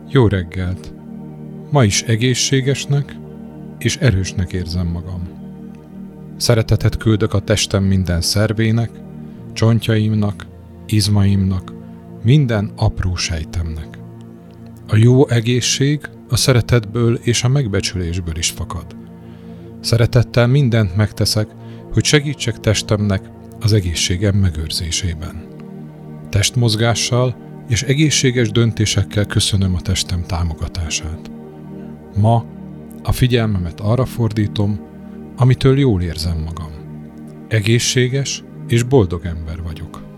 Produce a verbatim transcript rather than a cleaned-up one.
Jó reggelt! Ma is egészségesnek és erősnek érzem magam. Szeretetet küldök a testem minden szervének, csontjaimnak, izmaimnak, minden apró sejtemnek. A jó egészség a szeretetből és a megbecsülésből is fakad. Szeretettel mindent megteszek, hogy segítsek testemnek az egészségem megőrzésében. Testmozgással és egészséges döntésekkel köszönöm a testem támogatását. Ma a figyelmemet arra fordítom, amitől jól érzem magam. Egészséges és boldog ember vagyok.